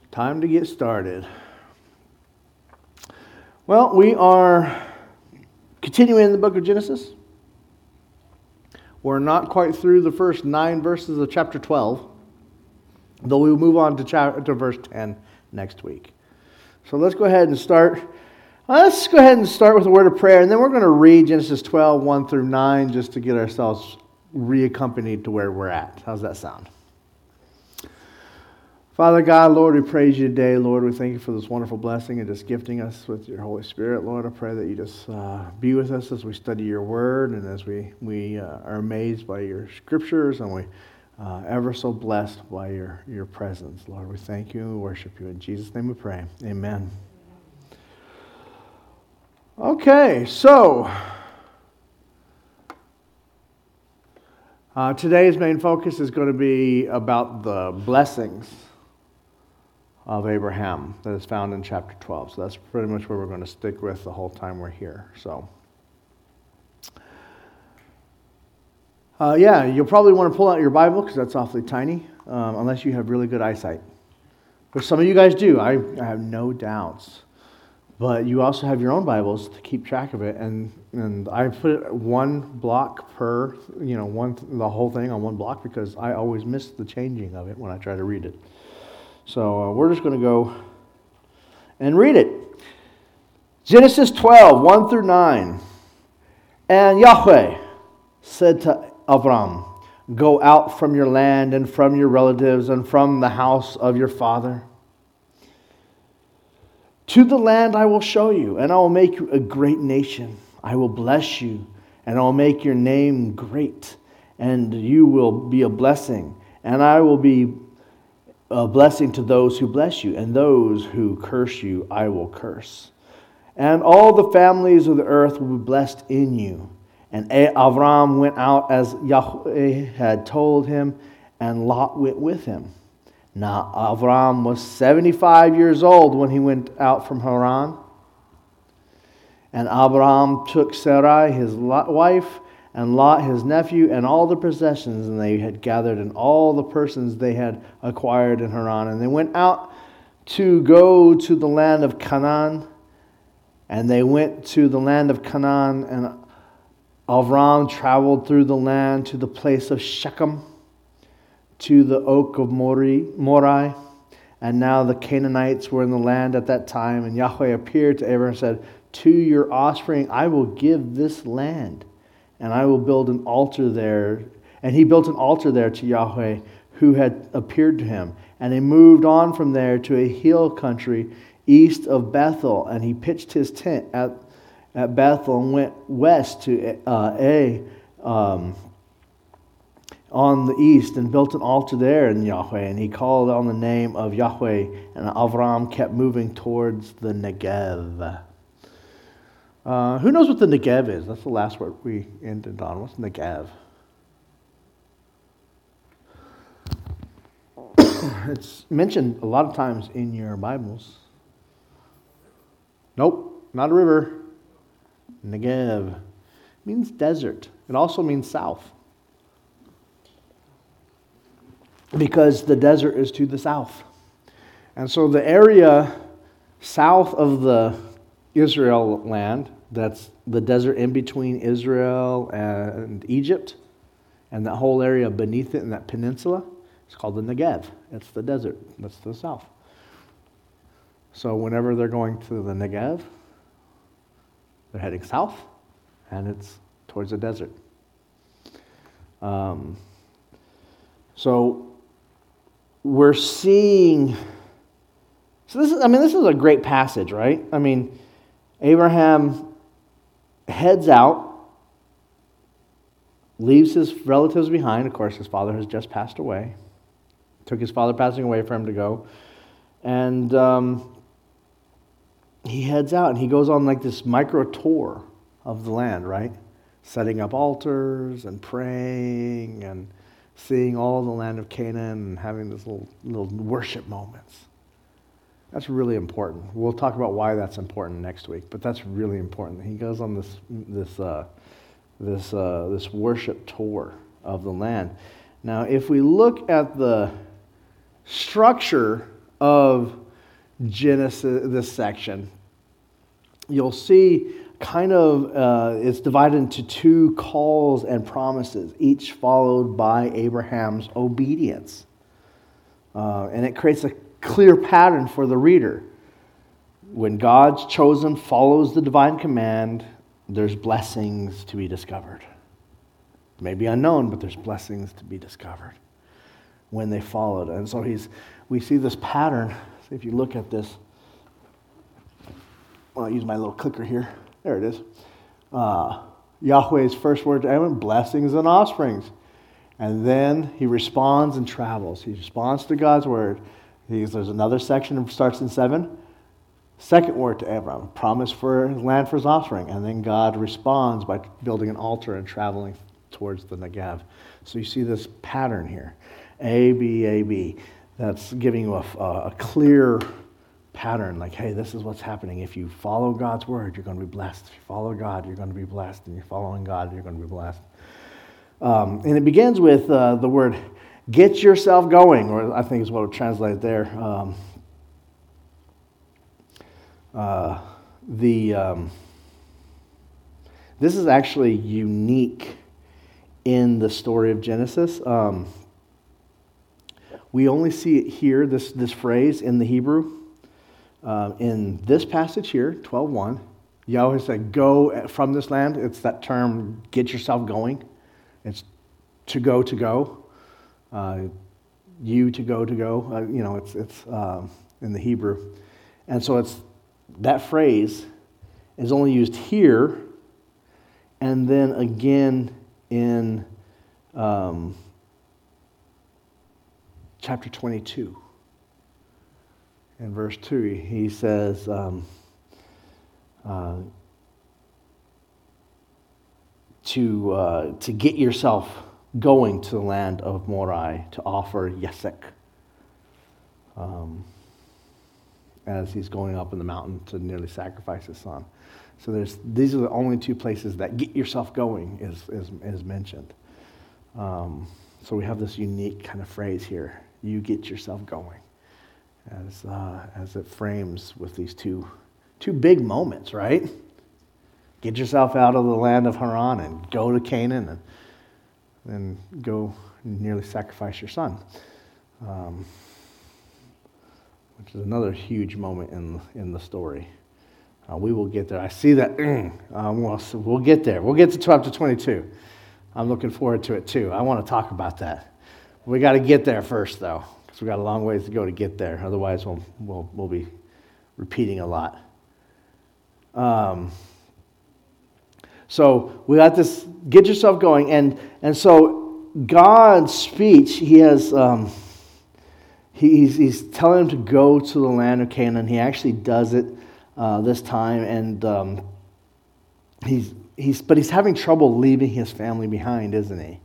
Time to get started. Well, we are continuing in the book of Genesis. We're not quite through the first 9 verses of chapter 12, though we will move on to verse 10 next week. So let's go ahead and start. Let's go ahead and start with a word of prayer, and then we're going to read Genesis 12, 1 through 9, just to get ourselves reaccompanied to where we're at. How's that sound? Father God, Lord, we praise you today. Lord, we thank you for this wonderful blessing and just gifting us with your Holy Spirit. Lord, I pray that you just be with us as we study your word and as we are amazed by your scriptures and we ever so blessed by your presence. Lord, we thank you and we worship you. In Jesus' name we pray. Amen. Okay, so today's main focus is going to be about the blessings of Abraham that is found in chapter 12. So that's pretty much where we're going to stick with the whole time we're here. So, you'll probably want to pull out your Bible because that's awfully tiny, unless you have really good eyesight. But some of you guys do, I have no doubts. But you also have your own Bibles to keep track of it, and I put one block per, the whole thing on one block because I always miss the changing of it when I try to read it. So we're just going to go and read it. Genesis 12, 1 through 9. And Yahweh said to Abram, "Go out from your land and from your relatives and from the house of your father to the land I will show you, and I will make you a great nation. I will bless you, and I will make your name great, and you will be a blessing. And I will be a blessing to those who bless you, and those who curse you I will curse. And all the families of the earth will be blessed in you." And Avram went out as Yahweh had told him, and Lot went with him. Now Avram was 75 years old when he went out from Haran. And Abram took Sarai his wife, and Lot his nephew, and all the possessions and they had gathered, and all the persons they had acquired in Haran. And they went out to go to the land of Canaan. And they went to the land of Canaan, and Avram traveled through the land to the place of Shechem, to the oak of Moreh. And now the Canaanites were in the land at that time. And Yahweh appeared to Abraham and said, "To your offspring I will give this land, and I will build an altar there." And he built an altar there to Yahweh, who had appeared to him. And he moved on from there to a hill country east of Bethel. And he pitched his tent at Bethel and went west to on the east, and built an altar there in Yahweh. And he called on the name of Yahweh. And Avram kept moving towards the Negev. Who knows what the Negev is? That's the last word we ended on. What's Negev? It's mentioned a lot of times in your Bibles. Nope, not a river. Negev means desert. It also means south, because the desert is to the south. And so the area south of the Israel land, that's the desert in between Israel and Egypt, and that whole area beneath it in that peninsula, it's called the Negev. It's the desert. That's the south. So whenever they're going to the Negev, they're heading south, and it's towards the desert. So we're seeing. So this is a great passage, right? I mean, Abraham heads out, leaves his relatives behind. Of course, his father has just passed away. Took his father passing away for him to go. And he heads out, and he goes on like this micro tour of the land, right? Setting up altars and praying and seeing all the land of Canaan and having these little worship moments. That's really important. We'll talk about why that's important next week, but that's really important. He goes on this worship tour of the land. Now, if we look at the structure of Genesis, this section, you'll see kind of it's divided into two calls and promises, each followed by Abraham's obedience. And it creates a clear pattern for the reader. When God's chosen follows the divine command, there's blessings to be discovered. It may be unknown, but there's blessings to be discovered when they followed. And so we see this pattern. So if you look at this, I'll use my little clicker here. There it is. Yahweh's first word to Abram, blessings and offsprings. And then he responds and travels. He responds to God's word. There's another section that starts in 7. Second word to Abram, promise for land for his offspring. And then God responds by building an altar and traveling towards the Negev. So you see this pattern here. A, B, A, B. That's giving you a clear pattern. Like, hey, this is what's happening. If you follow God's word, you're going to be blessed. If you follow God, you're going to be blessed. And you're following God, you're going to be blessed. And it begins with the word, get yourself going, or I think is what it translated there. This is actually unique in the story of Genesis. We only see it here, this phrase in the Hebrew. In this passage here, 12:1, Yahweh said, go from this land. It's that term, get yourself going. It's to go, you to go. It's in the Hebrew. And so that phrase is only used here and then again in chapter 22. In verse 2, he says, to get yourself going to the land of Moriah to offer Yesek, as he's going up in the mountain to nearly sacrifice his son. So these are the only two places that get yourself going is mentioned. So we have this unique kind of phrase here, you get yourself going, as it frames with these two big moments, right? Get yourself out of the land of Haran and go to Canaan and then go nearly sacrifice your son, which is another huge moment in the story. We will get there. I see that. We'll get there. We'll get to chapter 22. I'm looking forward to it too. I want to talk about that. We got to get there first, though, because we got a long ways to go to get there. Otherwise, we'll be repeating a lot. So we got this. Get yourself going, and so God's speech. He has. He's telling him to go to the land of Canaan. He actually does it this time, and he's having trouble leaving his family behind, isn't he?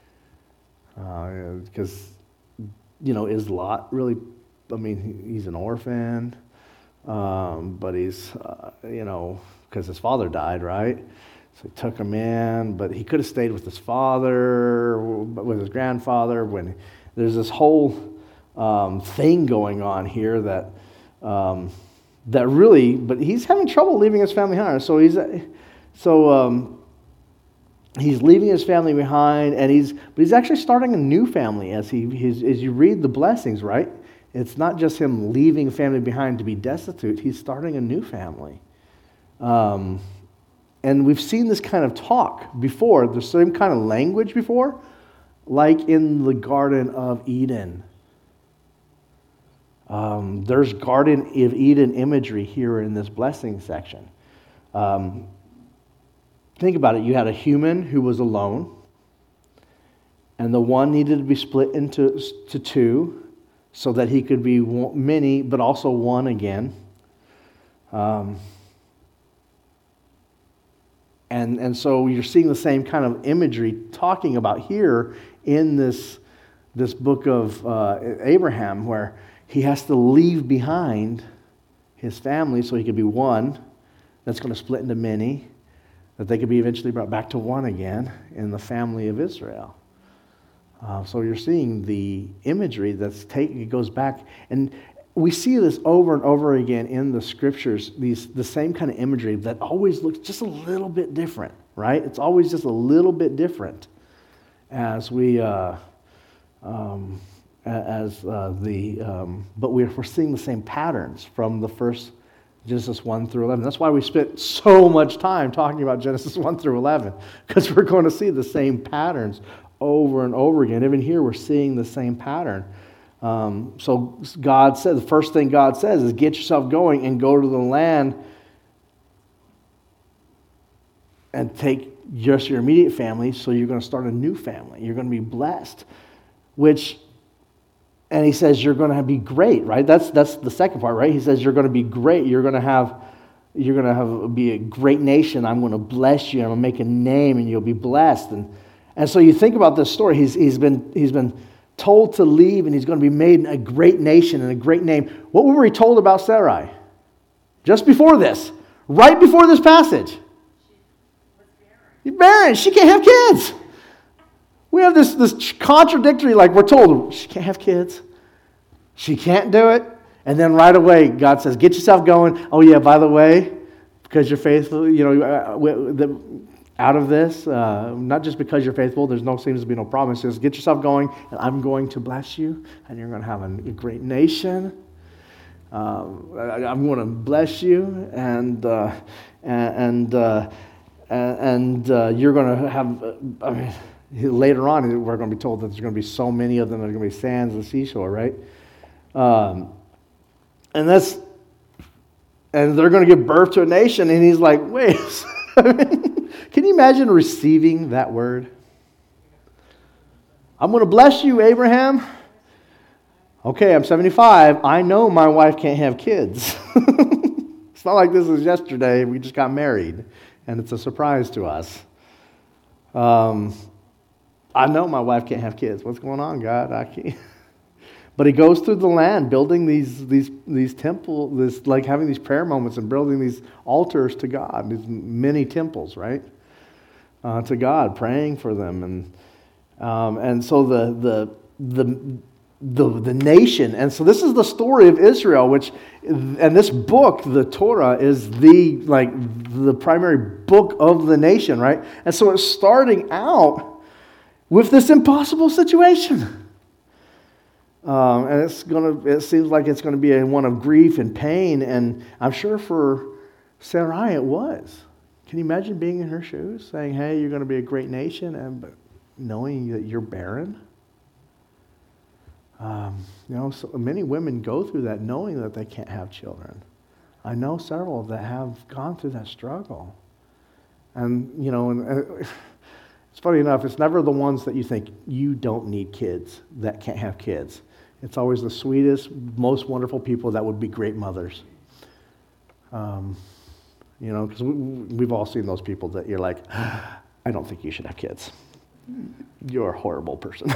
Because is Lot really? I mean, he's an orphan, but he's because his father died, right? So he took him in, but he could have stayed with his father, with his grandfather. When there's this whole thing going on here that really, but he's having trouble leaving his family behind. So he's leaving his family behind, but he's actually starting a new family as you read the blessings, right? It's not just him leaving family behind to be destitute. He's starting a new family. And we've seen this kind of talk before, the same kind of language before, like in the Garden of Eden. There's Garden of Eden imagery here in this blessing section. Think about it. You had a human who was alone, and the one needed to be split into two so that he could be many, but also one again. And so you're seeing the same kind of imagery talking about here in this book of Abraham, where he has to leave behind his family so he could be one that's going to split into many, that they could be eventually brought back to one again in the family of Israel. So you're seeing the imagery it goes back. And we see this over and over again in the scriptures, the same kind of imagery that always looks just a little bit different, right? It's always just a little bit different as we, but we're seeing the same patterns from the first Genesis 1 through 11. That's why we spent so much time talking about Genesis 1 through 11, because we're going to see the same patterns over and over again. Even here, we're seeing the same pattern. So God said, the first thing God says is get yourself going and go to the land and take just your immediate family, so you're going to start a new family. You're going to be blessed, and he says you're going to be great, right? That's the second part, right? He says you're going to be great. You're going to be a great nation. I'm going to bless you. I'm going to make a name, and you'll be blessed. And so you think about this story. He's been told to leave, and he's going to be made a great nation and a great name. What were we told about Sarai? Just before this, right before this passage. She's barren. She can't have kids. We have this contradictory, like we're told, she can't have kids. She can't do it. And then right away, God says, get yourself going. Oh yeah, by the way, because you're faithful, out of this, not just because you're faithful, seems to be no problem. It says, get yourself going, and I'm going to bless you, and you're going to have a great nation. I'm going to bless you, and you're going to have. Later on, we're going to be told that there's going to be so many of them. There's going to be sands of the seashore, right? And they're going to give birth to a nation, and he's like, wait. Can you imagine receiving that word? I'm going to bless you, Abraham. Okay, I'm 75. I know my wife can't have kids. It's not like this is yesterday. We just got married, and it's a surprise to us. I know my wife can't have kids. What's going on, God? I can't. But he goes through the land, building these temples, like having these prayer moments and building these altars to God, these mini temples, right? To God, praying for them, and so the nation, and so this is the story of Israel, and this book, the Torah, is the primary book of the nation, right? And so it's starting out with this impossible situation. And it seems like it's going to be one of grief and pain, and I'm sure for Sarai it was. Can you imagine being in her shoes, saying, hey, you're going to be a great nation, but knowing that you're barren? So many women go through that knowing that they can't have children. I know several that have gone through that struggle. And it's funny enough, it's never the ones that you think you don't need kids that can't have kids. It's always the sweetest, most wonderful people that would be great mothers. Because we've all seen those people that you're like, I don't think you should have kids. You're a horrible person.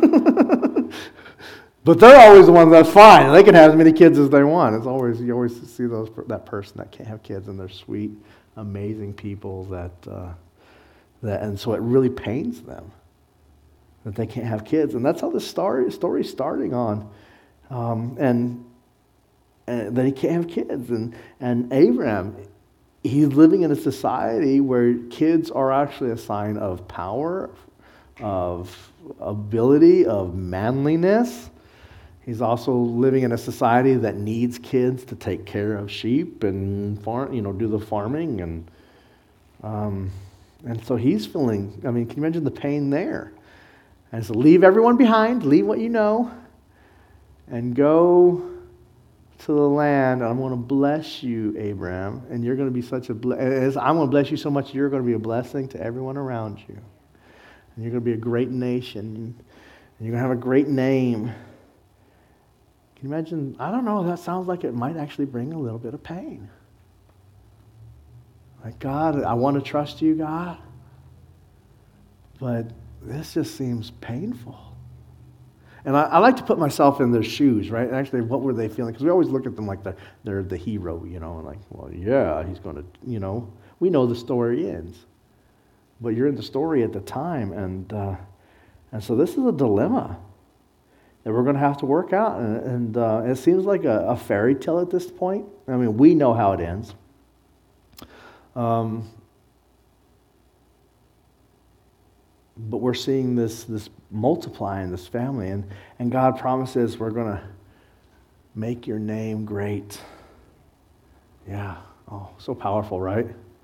But they're always the ones that's fine. They can have as many kids as they want. You always see that person that can't have kids, and they're sweet, amazing people and so it really pains them that they can't have kids, and that's how the story's starting on, and that he can't have kids, and Abraham, he's living in a society where kids are actually a sign of power, of ability, of manliness. He's also living in a society that needs kids to take care of sheep and farm, do the farming, and so he's feeling. Can you imagine the pain there? And so leave everyone behind, leave what you know, and go to the land. I'm going to bless you, Abraham, and you're going to be such a blessing. I'm going to bless you so much, you're going to be a blessing to everyone around you, and you're going to be a great nation, and you're going to have a great name. Can you imagine? I don't know, that sounds like it might actually bring a little bit of pain. Like, God, I want to trust you, God, but this just seems painful. And I like to put myself in their shoes, right? Actually, what were they feeling? Because we always look at them like they're the hero, and like, well, yeah, he's going to, we know the story ends. But you're in the story at the time, and so this is a dilemma. that we're going to have to work out. And it seems like a fairy tale at this point. I mean, we know how it ends. But we're seeing this multiply in this family. And God promises we're going to make your name great. Yeah. Oh, so powerful, right?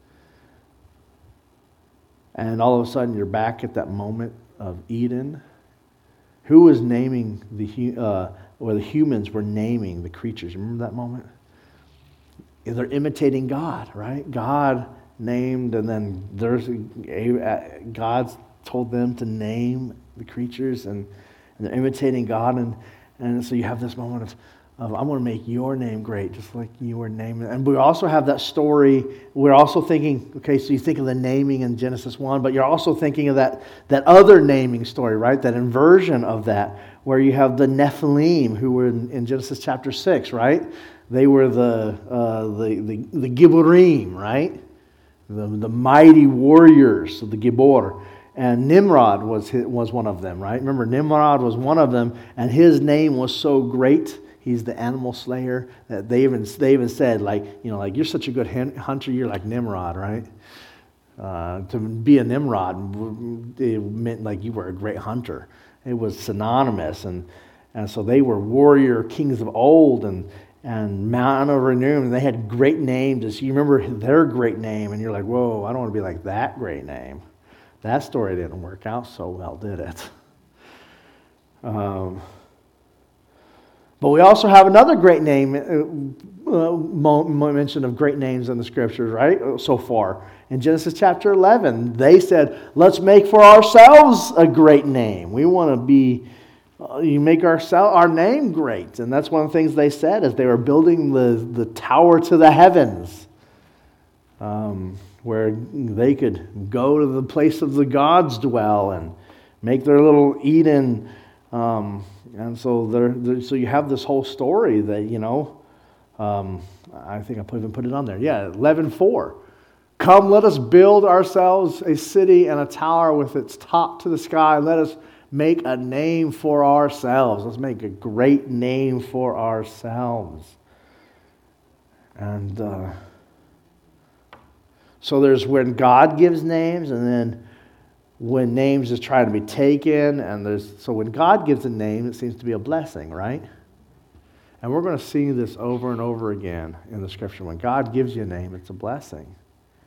And all of a sudden you're back at that moment of Eden. Who was naming the humans were naming the creatures? You remember that moment? They're imitating God, right? God named, and then God told them to name the creatures, and they're imitating God, and so you have this moment of I want to make your name great, just like you were named. And we also have that story. We're also thinking, okay, so you think of the naming in Genesis 1, but you're also thinking of that other naming story, right? That inversion of that, where you have the Nephilim, who were in Genesis chapter 6, right? They were the Gibborim, right? The mighty warriors of the Gibbor. And Nimrod was one of them, right? Remember, Nimrod was one of them, and his name was so great. He's the animal slayer that they even said, like you're such a good hunter, you're like Nimrod, right? To be a Nimrod, it meant like you were a great hunter. It was synonymous, and so they were warrior kings of old, and Mount of Renown. They had great names. As you remember their great name, and you're like, whoa, I don't want to be like that great name. That story didn't work out so well, did it? But we also have another great name, mention of great names in the scriptures, right? So far. In Genesis chapter 11, they said, let's make for ourselves a great name. We want to be, you make our name great. And that's one of the things they said as they were building the tower to the heavens, where they could go to the place of the gods dwell and make their little Eden. And so so you have this whole story that, I think I even put it on there. Yeah, 11:4. Come, let us build ourselves a city and a tower with its top to the sky. Let us make a name for ourselves. Let's make a great name for ourselves. And so there's when God gives names, and then when names is trying to be taken, and so when God gives a name, it seems to be a blessing, right? And we're going to see this over and over again in the scripture. When God gives you a name, it's a blessing.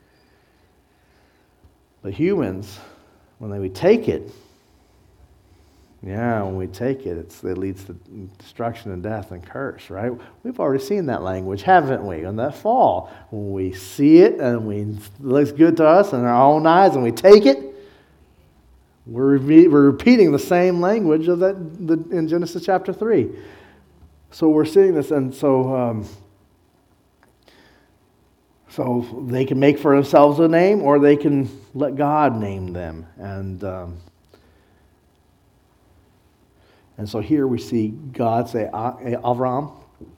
But humans, when we take it, it leads to destruction and death and curse, right? We've already seen that language, haven't we, in that fall? When we see it and it looks good to us in our own eyes, and we take it, we're repeating the same language of that in Genesis chapter 3. So we're seeing this, and so they can make for themselves a name, or they can let God name them. And so here we see God say, Avram,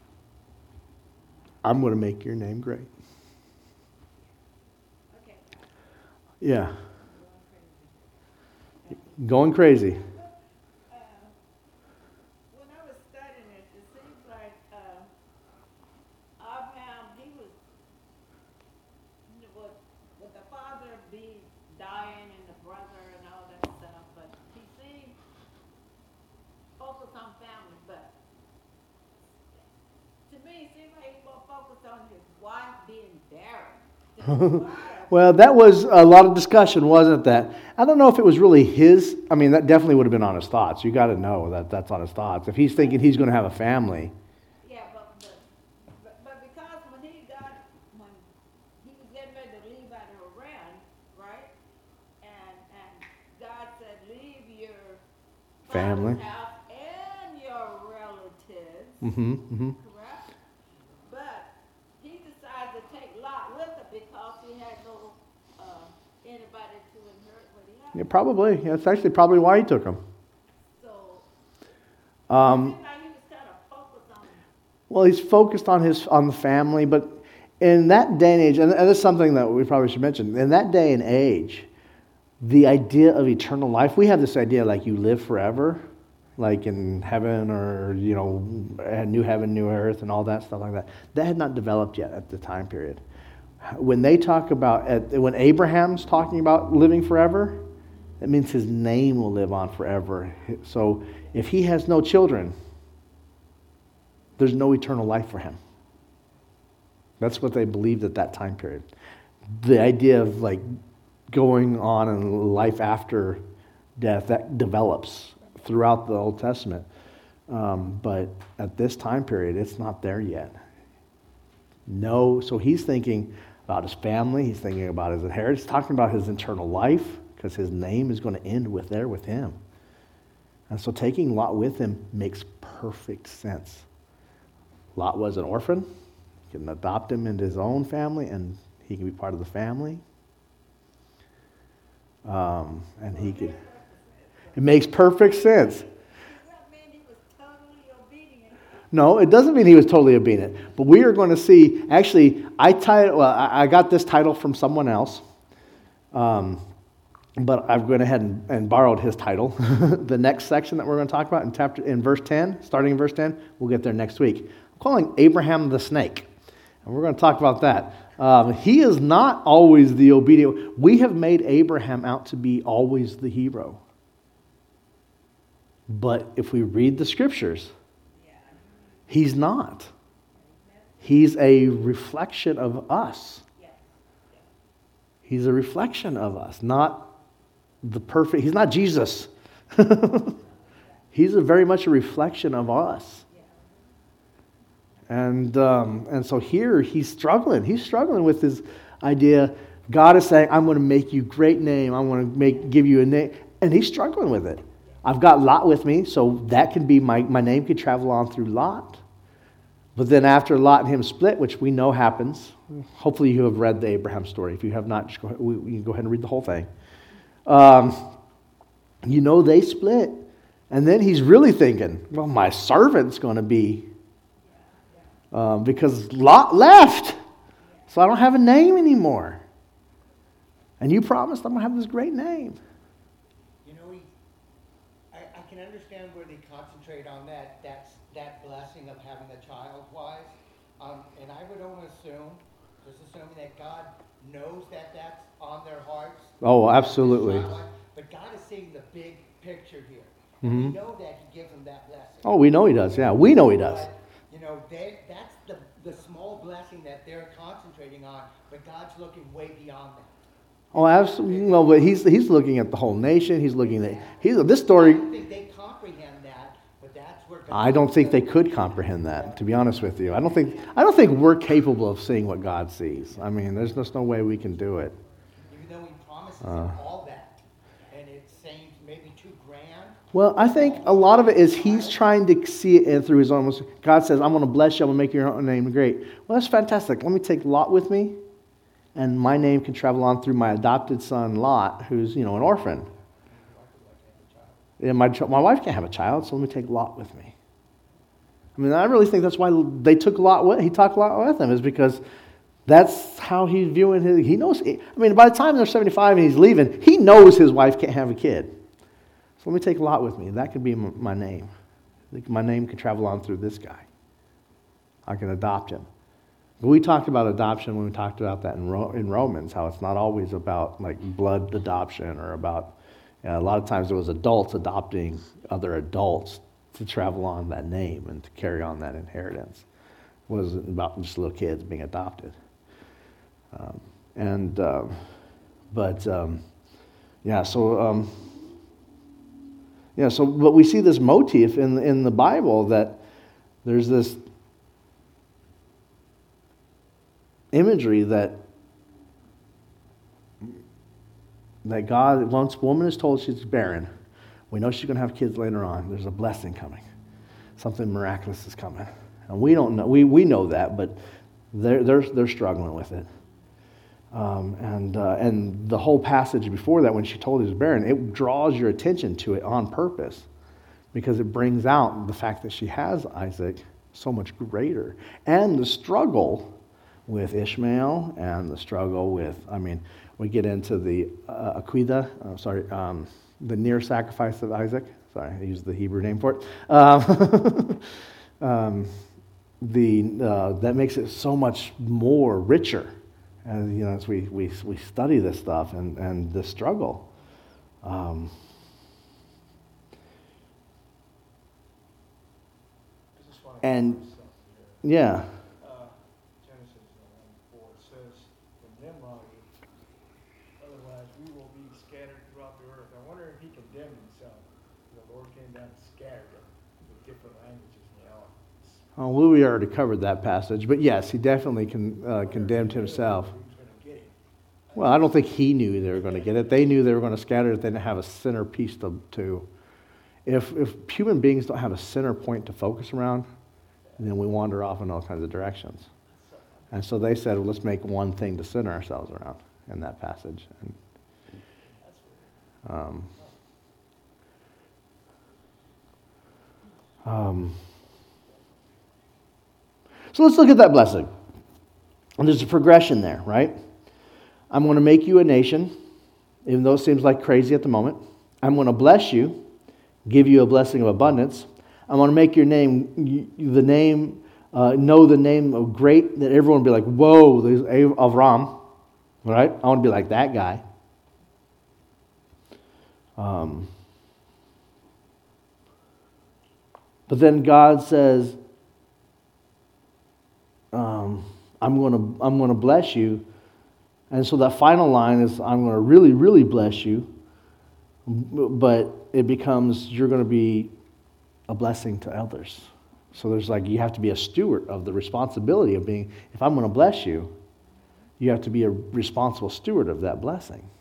I'm going to make your name great. Okay. Yeah. Going crazy. When I was studying it seems like Abraham, he was, with the father dying and the brother and all that stuff, but he seemed focused on family. But to me, it seemed like he was more focused on his wife being barren. Well, that was a lot of discussion, wasn't that? I don't know if it was really his. I mean, that definitely would have been on his thoughts. You got to know that that's on his thoughts. If he's thinking he's going to have a family. Yeah, but because when he was getting ready to leave out of Haran, right? And God said, leave your Family. father's house and your relatives. Mm-hmm. Mm-hmm. Correct? But he decided to take Lot with him because he had no anybody to inherit what he had. Yeah, probably. Yeah, that's actually probably why he took him. So Um, it seemed like he was kind of focused on Well, he's focused on the family, but in that day and age, and this is something that we probably should mention, in that day and age, the idea of eternal life, we have this idea like you live forever, like in heaven or, new heaven, new earth and all that stuff like that. That had not developed yet at the time period. When they talk about, when Abraham's talking about living forever, that means his name will live on forever. So if he has no children, there's no eternal life for him. That's what they believed at that time period. The idea of like going on in life after death, that develops throughout the Old Testament. But at this time period, it's not there yet. No, so he's thinking about his family, he's thinking about his inheritance, he's talking about his eternal life, because his name is going to end with him. And so taking Lot with him makes perfect sense. Lot was an orphan. He can adopt him into his own family, and he can be part of the family. And he could. It makes perfect sense. Does that mean he was totally obedient? No, it doesn't mean he was totally obedient. But we are going to see. Actually, I got this title from someone else. But I've gone ahead and borrowed his title. The next section that we're going to talk about in verse 10, starting in verse 10, we'll get there next week. I'm calling Abraham the snake. And we're going to talk about that. He is not always the obedient. We have made Abraham out to be always the hero. But if we read the scriptures, he's not. He's a reflection of us. He's a reflection of us, not the perfect. He's not Jesus. He's very much a reflection of us. And so here he's struggling. He's struggling with his idea. God is saying, I'm going to make you great name. I'm going to give you a name. And he's struggling with it. I've got Lot with me, so that can be my name could travel on through Lot. But then after Lot and him split, which we know happens, hopefully you have read the Abraham story. If you have not, you can go ahead and read the whole thing. They split. And then he's really thinking, well, my servant's going to be, because Lot left. So I don't have a name anymore. And you promised I'm going to have this great name. I can understand where they concentrate on that blessing of having a child wise. And I would only assume, just assuming that God knows that that's on their hearts. Oh, absolutely. But God is seeing the big picture here. Mm-hmm. We know that He gives them that blessing. Oh, we know He does. Yeah, we know He does. But, that's the small blessing that they're concentrating on, but God's looking way beyond that. Oh, absolutely. No, but he's looking at the whole nation. He's looking at this story. I don't think they comprehend that, but that's where God. I don't think they could comprehend that. To be honest with you, I don't think we're capable of seeing what God sees. I mean, there's just no way we can do it. Even though He promises them all that, and it seems maybe too grand. Well, I think a lot of it is He's trying to see it in through His own. God says, "I'm going to bless you. I'm going to make your own name great." Well, that's fantastic. Let me take Lot with me. And my name can travel on through my adopted son, Lot, who's, an orphan. Yeah, my wife can't have a child, so let me take Lot with me. I mean, I really think that's why they took Lot. He took Lot with him, is because that's how he's viewing his. He knows. I mean, by the time they're 75 and he's leaving, he knows his wife can't have a kid. So let me take Lot with me. That could be my name. My name can travel on through this guy. I can adopt him. We talked about adoption when we talked about that in Romans, how it's not always about like blood adoption or about, a lot of times there was adults adopting other adults to travel on that name and to carry on that inheritance. It wasn't about just little kids being adopted. So but we see this motif in the Bible that there's this imagery that God, once a woman is told she's barren, we know she's going to have kids later on. There's a blessing coming. Something miraculous is coming. And we don't know. We know that, but they're struggling with it. And the whole passage before that, when she told he was barren, it draws your attention to it on purpose because it brings out the fact that she has Isaac so much greater. And the struggle with Ishmael and the struggle with, we get into the the near sacrifice of Isaac. Sorry, I used the Hebrew name for it. That makes it so much more richer, and as we study this stuff and the struggle. I just want to And- point something here. Yeah, Genesis 1:4 says, "In Nimrod, otherwise we will be scattered throughout the earth." I wonder if he condemned himself. The Lord came down and scattered him with different languages and the elements. well, we already covered that passage, but yes, he definitely condemned himself. He was going to get him. Well, I don't think he knew they were going to get it. They knew they were going to scatter it. They didn't have a centerpiece to. If human beings don't have a center point to focus around, then we wander off in all kinds of directions. And so they said, well, let's make one thing to center ourselves around in that passage. And, so let's look at that blessing. And there's a progression there, right? I'm going to make you a nation, even though it seems like crazy at the moment. I'm going to bless you, give you a blessing of abundance. I'm going to make your name, know the name of great, that everyone will be like, whoa, there's Avram, right? I want to be like that guy. But then God says, I'm going to bless you. And so that final line is, I'm going to really, really bless you. But it becomes, you're going to be a blessing to others. So there's you have to be a steward of the responsibility of being, if I'm going to bless you, you have to be a responsible steward of that blessing.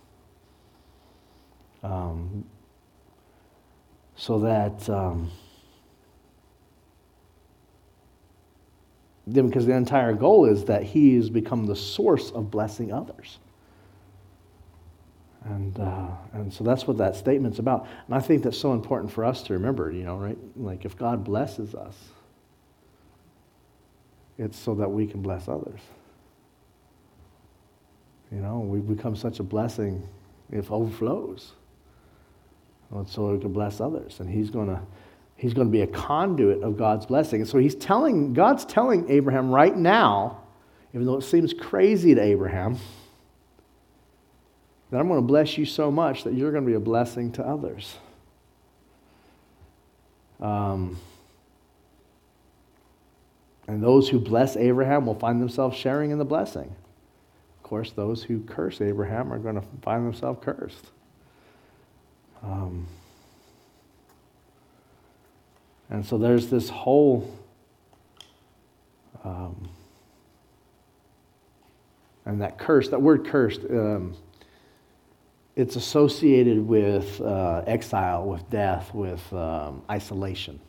So that, then because the entire goal is that he has become the source of blessing others. And so that's what that statement's about. And I think that's so important for us to remember, right? Like if God blesses us, it's so that we can bless others. We become such a blessing if overflows. So we can bless others. And he's going to be a conduit of God's blessing. And so God's telling Abraham right now, even though it seems crazy to Abraham, that I'm going to bless you so much that you're going to be a blessing to others. And those who bless Abraham will find themselves sharing in the blessing. Of course, those who curse Abraham are going to find themselves cursed. And so there's this whole, and that word cursed, it's associated with exile, with death, with isolation.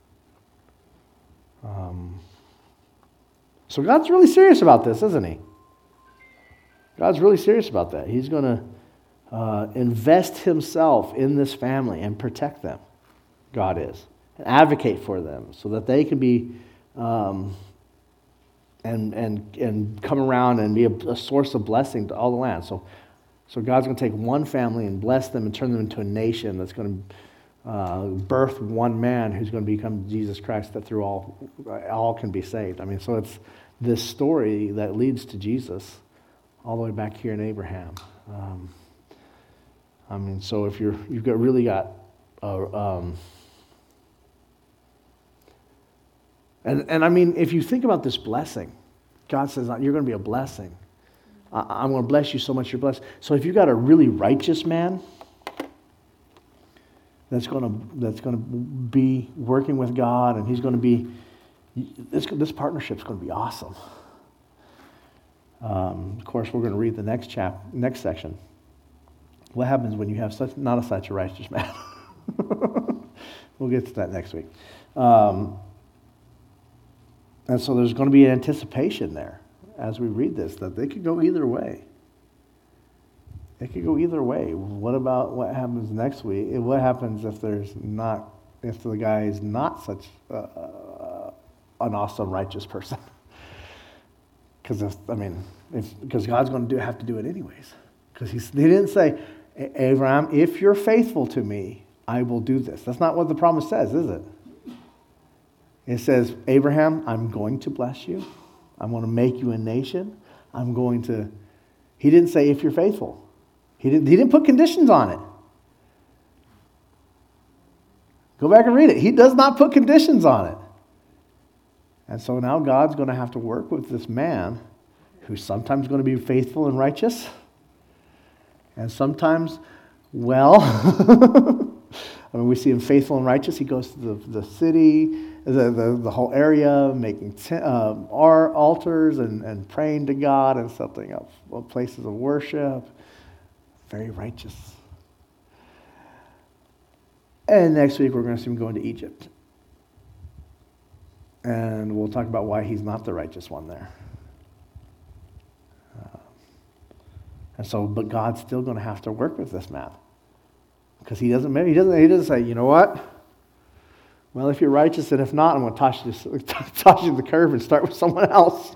So God's really serious about this, isn't he? God's really serious about that. He's going to invest himself in this family and protect them. God is. And advocate for them so that they can be and come around and be a source of blessing to all the land. So God's going to take one family and bless them and turn them into a nation that's going to birth one man who's going to become Jesus Christ, that through all can be saved. I mean, so it's this story that leads to Jesus all the way back here in Abraham. So if you've really got And I mean, if you think about this blessing, God says, you're going to be a blessing. I'm going to bless you so much you're blessed. So if you've got a really righteous man that's going to be working with God, and he's going to be, this partnership's going to be awesome. Of course, we're going to read the next section. What happens when you have not such a righteous man? We'll get to that next week. And so there's going to be an anticipation there as we read this, that they could go either way. It could go either way. What about what happens next week? What happens if the guy is not such an awesome righteous person? Because God's going to have to do it anyways. Because he didn't say, Abraham, if you're faithful to me, I will do this. That's not what the promise says, is it? It says, Abraham, I'm going to bless you. I'm going to make you a nation. He didn't say if you're faithful. He didn't put conditions on it. Go back and read it. He does not put conditions on it. And so now God's going to have to work with this man who's sometimes going to be faithful and righteous. And sometimes, well, I mean, we see him faithful and righteous. He goes to the city, the whole area, making altars and praying to God and setting up places of worship. Very righteous. And next week we're going to see him going to Egypt. And we'll talk about why he's not the righteous one there. But God's still going to have to work with this man. Because he doesn't say, you know what? Well, if you're righteous and if not, I'm going to toss you the curve and start with someone else.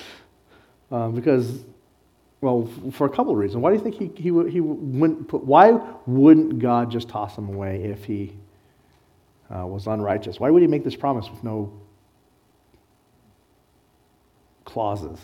For a couple of reasons. Why do you think he wouldn't why wouldn't God just toss him away if he was unrighteous? Why would he make this promise with no clauses?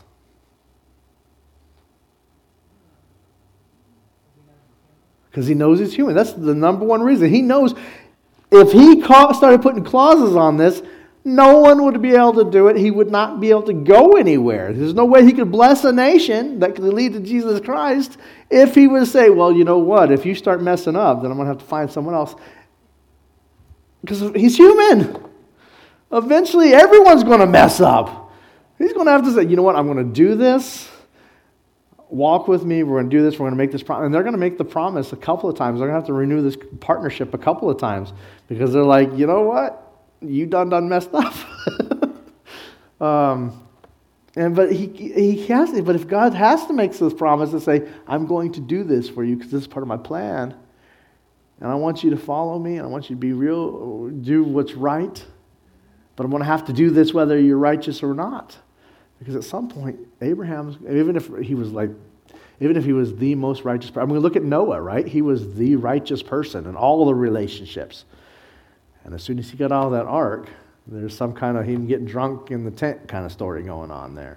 Because he knows he's human. That's the number one reason. He knows if he started putting clauses on this, no one would be able to do it. He would not be able to go anywhere. There's no way he could bless a nation that could lead to Jesus Christ if he would say, well, you know what? If you start messing up, then I'm going to have to find someone else. Because he's human. Eventually, everyone's going to mess up. He's going to have to say, you know what? I'm going to do this. Walk with me. We're going to do this. We're going to make this promise. And they're going to make the promise a couple of times. They're going to have to renew this partnership a couple of times because they're like, you know what? You done messed up. But if God has to make this promise and say, I'm going to do this for you because this is part of my plan, and I want you to follow me, and I want you to be real, do what's right, but I'm going to have to do this whether you're righteous or not. Because at some point, Abraham, even if he was the most righteous person, I'm going to look at Noah, right? He was the righteous person in all the relationships. And as soon as he got out of that ark, there's some kind of him getting drunk in the tent kind of story going on there.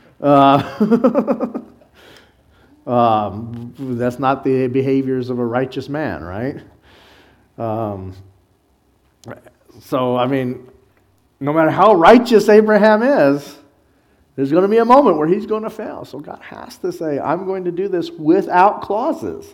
That's not the behaviors of a righteous man, right? So, I mean, no matter how righteous Abraham is, there's going to be a moment where he's going to fail. So God has to say, I'm going to do this without clauses.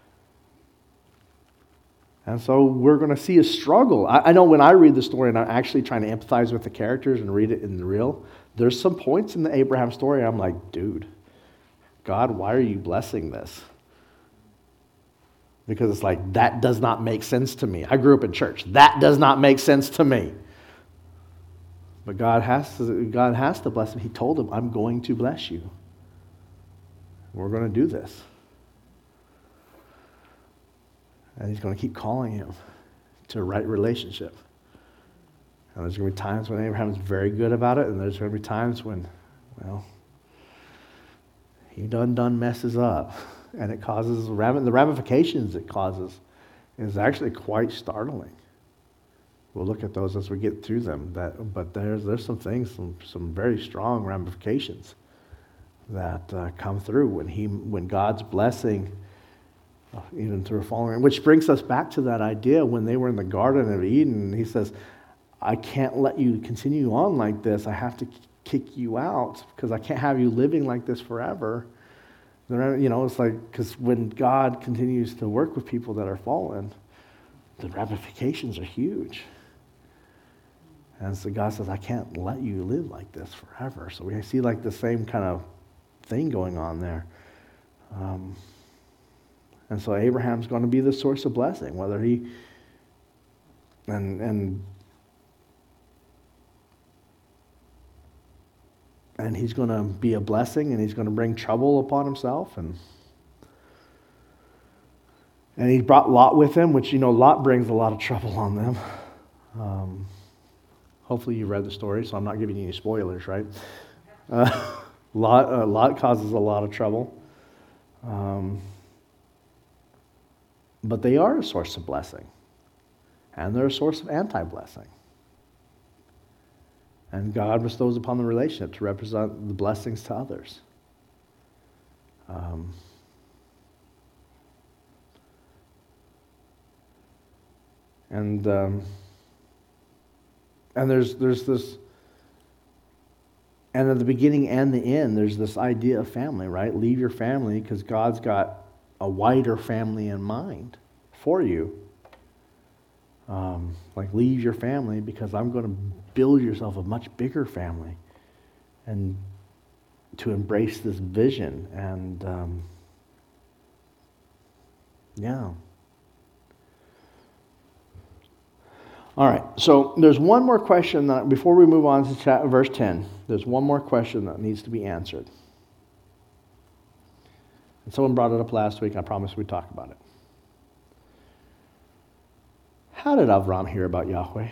And so we're going to see a struggle. I know when I read the story and I'm actually trying to empathize with the characters and read it in the real, there's some points in the Abraham story I'm like, dude, God, why are you blessing this? Because it's like, that does not make sense to me. I grew up in church. That does not make sense to me. But God has to bless him. He told him, I'm going to bless you. We're going to do this. And he's going to keep calling him to a right relationship. And there's going to be times when Abraham's very good about it, and there's going to be times when, well, he done messes up. And it causes, the ramifications it causes is actually quite startling. We'll look at those as we get through them. But there's some things, some very strong ramifications that come through when God's blessing, even through following. Which brings us back to that idea when they were in the Garden of Eden. He says, I can't let you continue on like this. I have to kick you out because I can't have you living like this forever. You know, it's like, because when God continues to work with people that are fallen, the ramifications are huge. And so God says, I can't let you live like this forever. So we see like the same kind of thing going on there. And so Abraham's going to be the source of blessing, whether he, and he's going to be a blessing, and he's going to bring trouble upon himself. And he brought Lot with him, which, you know, Lot brings a lot of trouble on them. Hopefully you read the story, so I'm not giving you any spoilers, right? Lot causes a lot of trouble. But they are a source of blessing. and they're a source of anti-blessing. And God bestows upon the relationship to represent the blessings to others. And there's this, and at the beginning and the end, there's this idea of family, right? Leave your family because God's got a wider family in mind for you. Like, leave your family because I'm going to build yourself a much bigger family, and to embrace this vision. And yeah. All right, so there's one more question that, before we move on to verse 10, there's one more question that needs to be answered. And someone brought it up last week. I promised we'd talk about it. How did Avram hear about Yahweh?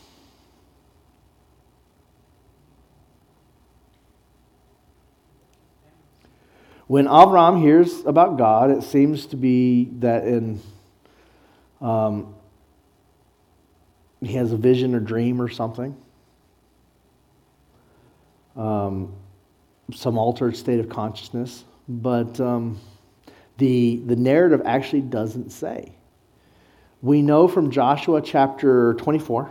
When Avram hears about God, it seems to be that he has a vision or dream or something. Some altered state of consciousness. But the narrative actually doesn't say. We know from Joshua chapter 24.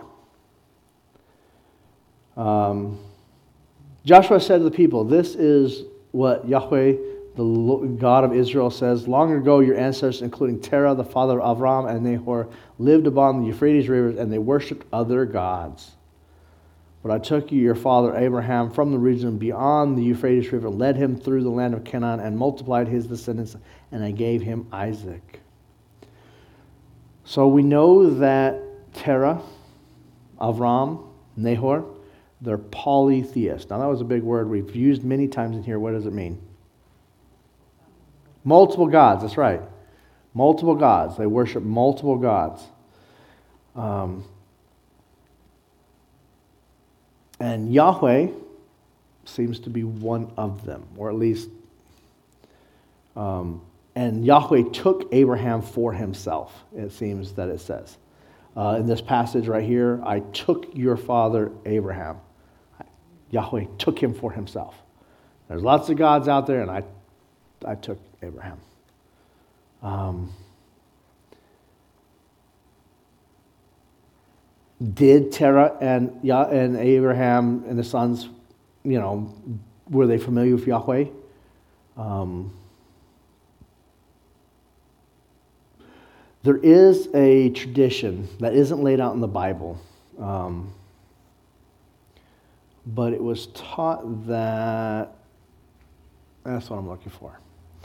Joshua said to the people, "This is what Yahweh, the God of Israel, says. Long ago your ancestors, including Terah, the father of Avram and Nahor, lived upon the Euphrates rivers, and they worshipped other gods. But I took you, your father Abraham, from the region beyond the Euphrates River, led him through the land of Canaan, and multiplied his descendants, and I gave him Isaac." So we know that Terah, Avram, Nahor, they're polytheists. Now that was a big word we've used many times in here. What does it mean? Multiple gods, that's right. Multiple gods. They worship multiple gods. And Yahweh seems to be one of them, or at least, and Yahweh took Abraham for himself, it seems that it says. In this passage right here, I took your father Abraham. Yahweh took him for himself. There's lots of gods out there, and I took Abraham. Did Terah and Abraham and the sons, were they familiar with Yahweh? There is a tradition that isn't laid out in the Bible, but it was taught that, that's what I'm looking for,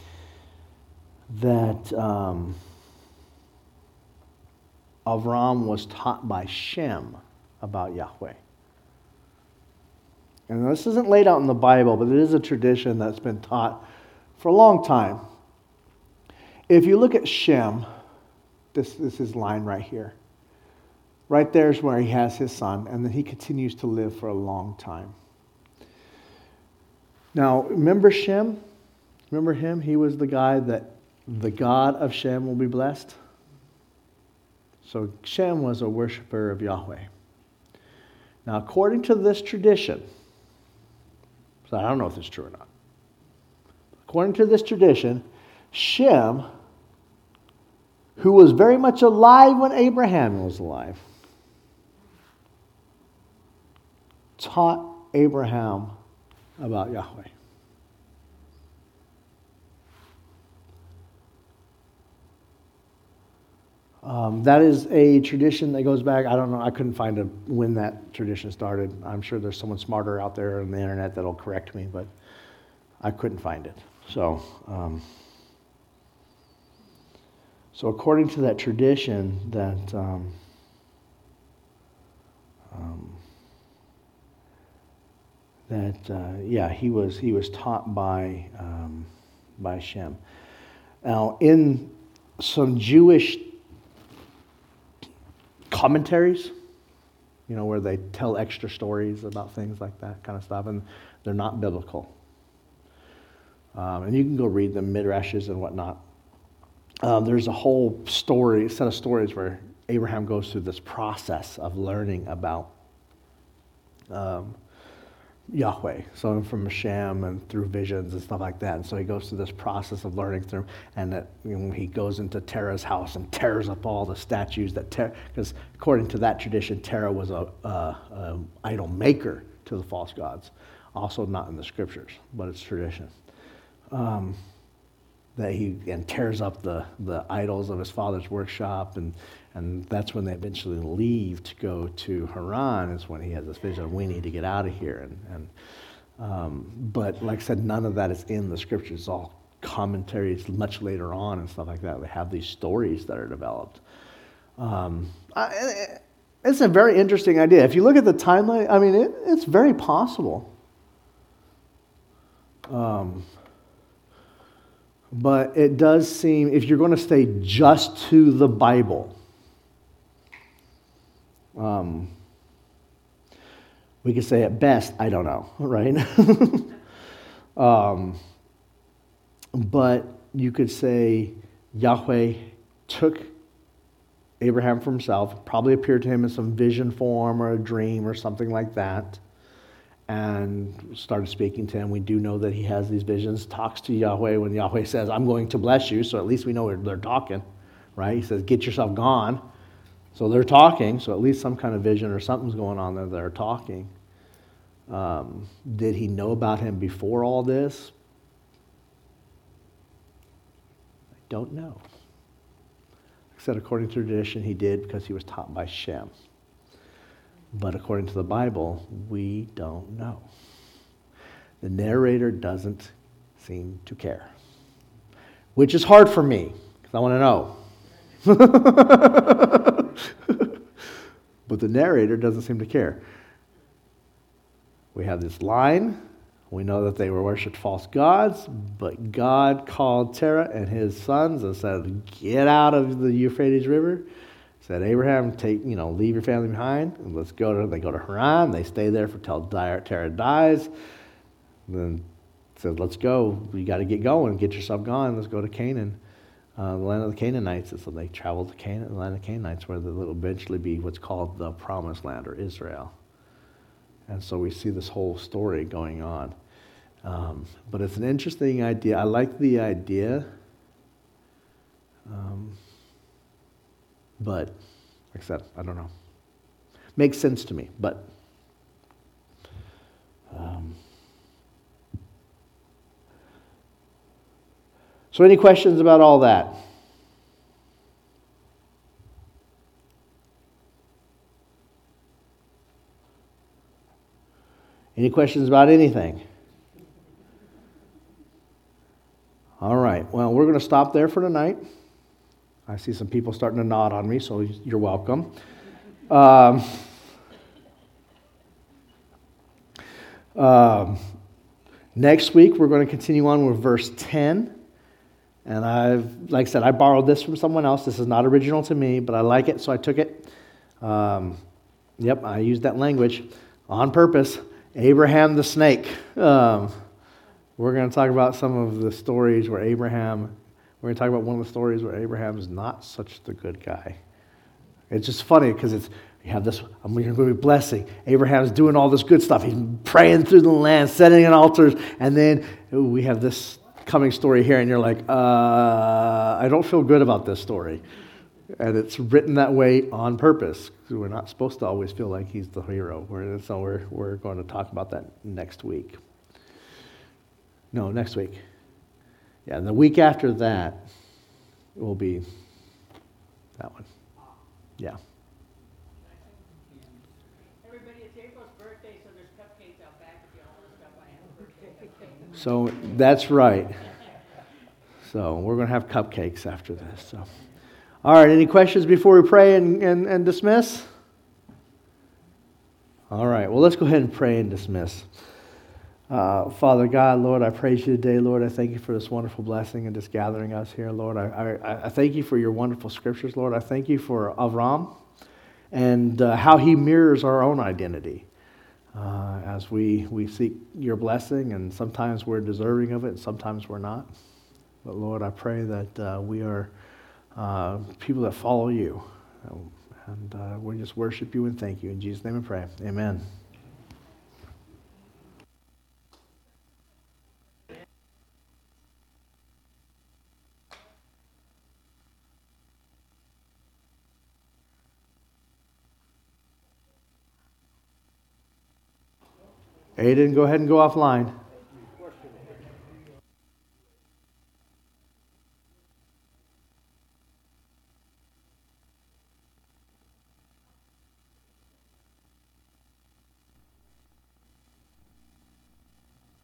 that Avram was taught by Shem about Yahweh. And this isn't laid out in the Bible, but it is a tradition that's been taught for a long time. If you look at Shem, this is his line right here. Right there is where he has his son, and then he continues to live for a long time. Now, remember Shem? Remember him? He was the guy that the God of Shem will be blessed. So Shem was a worshiper of Yahweh. Now, according to this tradition, so I don't know if it's true or not. According to this tradition, Shem, who was very much alive when Abraham was alive, taught Abraham about Yahweh. That is a tradition that goes back, I don't know, I couldn't find when that tradition started. I'm sure there's someone smarter out there on the internet that'll correct me, but I couldn't find it. So according to that tradition, he was taught by Shem. Now, in some Jewish commentaries, where they tell extra stories about things like that kind of stuff, and they're not biblical. And you can go read them, midrashes and whatnot. There's a whole set of stories where Abraham goes through this process of learning about Yahweh, so from Hashem and through visions and stuff like that. And so he goes through this process of learning through, and that he goes into Terah's house and tears up all the statues because according to that tradition, Terah was a idol maker to the false gods. Also not in the scriptures, but it's tradition. That he tears up the idols of his father's workshop, and that's when they eventually leave to go to Haran. Is when he has this vision, we need to get out of here. But like I said, none of that is in the scriptures. It's all commentaries much later on and stuff like that. They have these stories that are developed. It's a very interesting idea. If you look at the timeline, I mean, it's very possible. But it does seem, if you're going to stay just to the Bible, we could say at best, I don't know, right? But you could say Yahweh took Abraham for himself, probably appeared to him in some vision form or a dream or something like that, and started speaking to him. We do know that he has these visions, talks to Yahweh when Yahweh says, I'm going to bless you, so at least we know they're talking, right? He says, get yourself gone. So they're talking, so at least some kind of vision or something's going on there. They're talking. Did he know about him before all this? I don't know. Like I said, according to tradition, he did because he was taught by Shem. But according to the Bible, we don't know. The narrator doesn't seem to care, which is hard for me because I want to know. But the narrator doesn't seem to care. We have this line. We know that they were worshipped false gods, but God called Terah and his sons and said, get out of the Euphrates River. Said, Abraham, leave your family behind, and they go to Haran. They stay there till Terah dies. And then said, let's go. You got to get going. Get yourself gone. Let's go to Canaan, the land of the Canaanites. And so they traveled to Canaan, the land of the Canaanites, where there will eventually be what's called the Promised Land, or Israel. And so we see this whole story going on. But it's an interesting idea. I like the idea. But, like I said, I don't know. Makes sense to me, but so any questions about all that? Any questions about anything? All right. Well, we're going to stop there for tonight. I see some people starting to nod on me, so you're welcome. Next week, we're going to continue on with verse 10. And like I said, I borrowed this from someone else. This is not original to me, but I like it, so I took it. I used that language on purpose. Abraham the snake. We're going to talk about some of the stories where we're going to talk about one of the stories where Abraham is not such the good guy. It's just funny because you have this, I'm going to be blessing. Abraham's doing all this good stuff. He's praying through the land, setting an altars, and then we have this coming story here, and you're like, I don't feel good about this story. And it's written that way on purpose. We're not supposed to always feel like he's the hero. So we're going to talk about that next week. No, next week. Yeah, and the week after that will be that one. Yeah. Everybody, it's April's birthday, so there's cupcakes out back if y'all want to stop by and have a birthday. So that's right. So we're going to have cupcakes after this. So, all right. Any questions before we pray and dismiss? All right. Well, let's go ahead and pray and dismiss. Father God, Lord, I praise you today, Lord. I thank you for this wonderful blessing and just gathering us here, Lord. I thank you for your wonderful scriptures, Lord. I thank you for Avram and how he mirrors our own identity as we seek your blessing, and sometimes we're deserving of it and sometimes we're not. But Lord, I pray that we are people that follow you. And we just worship you and thank you. In Jesus' name we pray. Amen. Aiden, go ahead and go offline.